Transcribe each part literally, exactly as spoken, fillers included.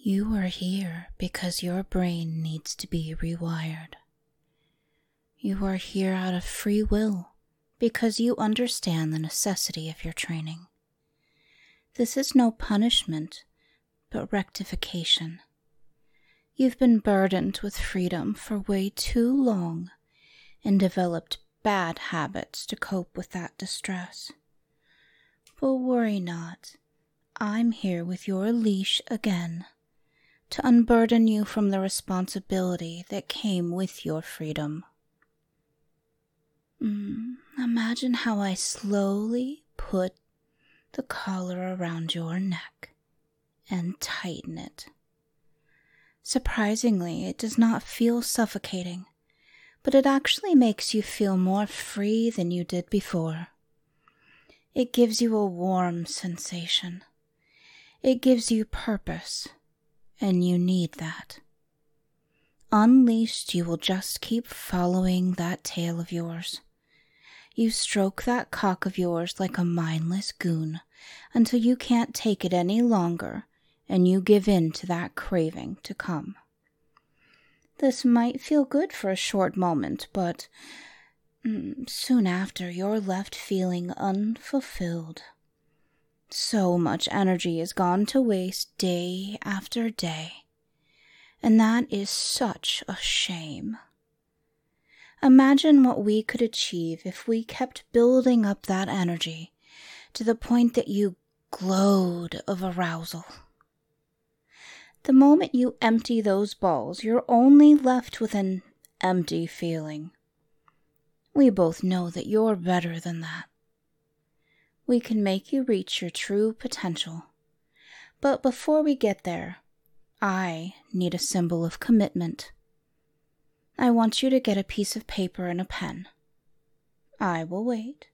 You are here because your brain needs to be rewired. You are here out of free will because you understand the necessity of your training. This is no punishment, but rectification. You've been burdened with freedom for way too long and developed bad habits to cope with that distress. But worry not, I'm here with your leash again to unburden you from the responsibility that came with your freedom. Mm, imagine how I slowly put the collar around your neck and tighten it. Surprisingly, it does not feel suffocating, but it actually makes you feel more free than you did before. It gives you a warm sensation. It gives you purpose, and you need that. Unleashed, you will just keep following that tail of yours. You stroke that cock of yours like a mindless goon until you can't take it any longer and you give in to that craving to come. This might feel good for a short moment, but mm, soon after you're left feeling unfulfilled. So much energy is gone to waste day after day, and that is such a shame. Imagine what we could achieve if we kept building up that energy to the point that you glowed of arousal. The moment you empty those balls, you're only left with an empty feeling. We both know that you're better than that. We can make you reach your true potential. But before we get there, I need a symbol of commitment. I want you to get a piece of paper and a pen. I will wait.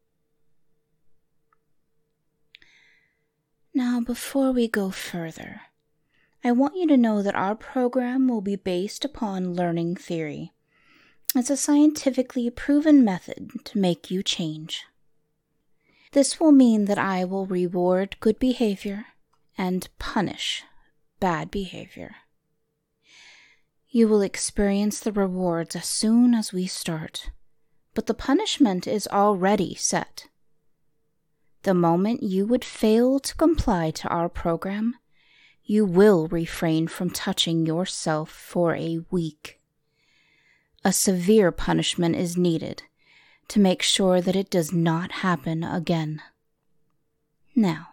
Now, before we go further, I want you to know that our program will be based upon learning theory. It's a scientifically proven method to make you change. This will mean that I will reward good behavior and punish bad behavior. You will experience the rewards as soon as we start, but the punishment is already set. The moment you would fail to comply to our program, you will refrain from touching yourself for a week. A severe punishment is needed to make sure that it does not happen again. Now,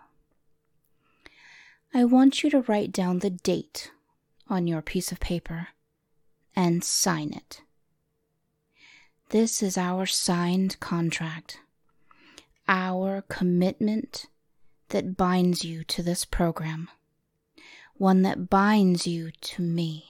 I want you to write down the date on your piece of paper and sign it. This is our signed contract, our commitment that binds you to this program, one that binds you to me.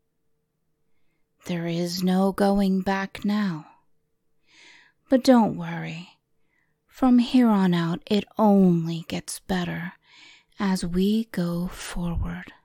There is no going back now. But don't worry, from here on out it only gets better as we go forward.